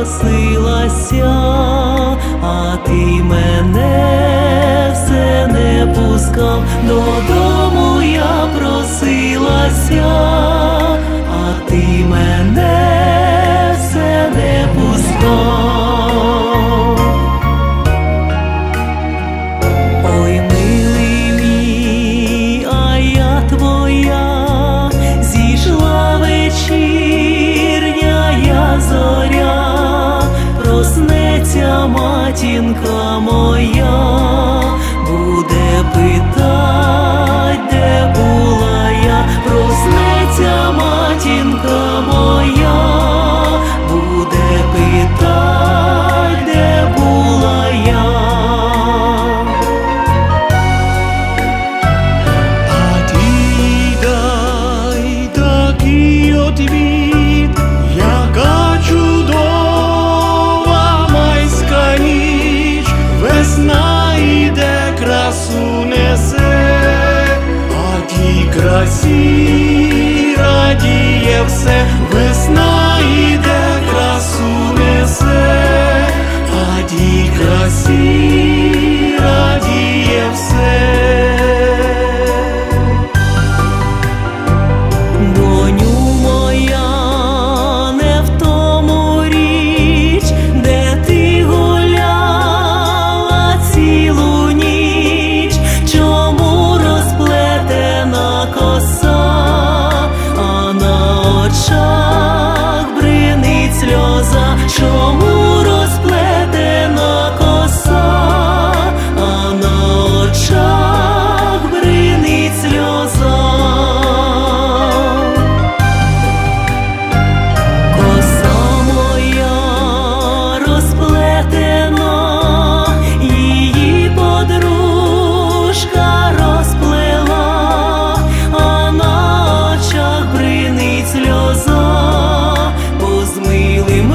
просилася, а ти мене все не пускав. Додому я просилася, а ти мене все не пускав. Ой, милий мій, а я твоя, зійшла вечірня зоря, проснеться матінка моя, буде питать, де була я. Проснеться матінка моя, буде питать, де була я. А ти дай такий отвіт, яка чудова майська ніч, весна іде, красу несе, а тій красі радіє все. Весна іде, красу несе, а тій красі радіє все. Доню моя, не в тому річ, де ти гуляла цілу ніч. Чому розплетена коса, а на очах бринить сльоза? Чому розплетена коса, а на очах бринить сльоза? Коса моя розплетена, її подружка розплела, а на очах бринить сльоза, бо з милим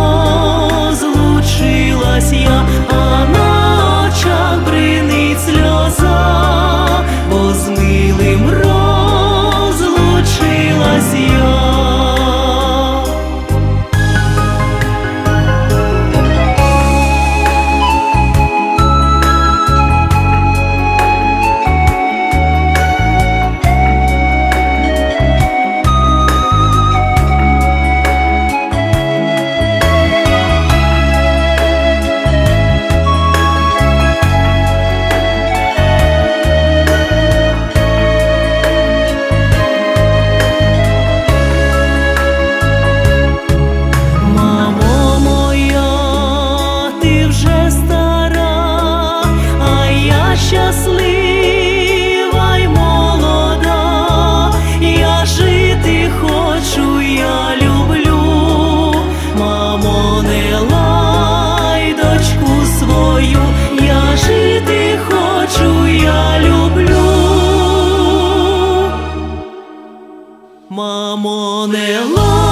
розлучилась я. А на очах бринить сльоза, бо з милим розлучилась я. Мамо моя, ти вже стара, а я щаслива й молода. Я жити хочу, я люблю. Мамо, не лай дочку свою, я жити хочу, я люблю. Мамо, не лай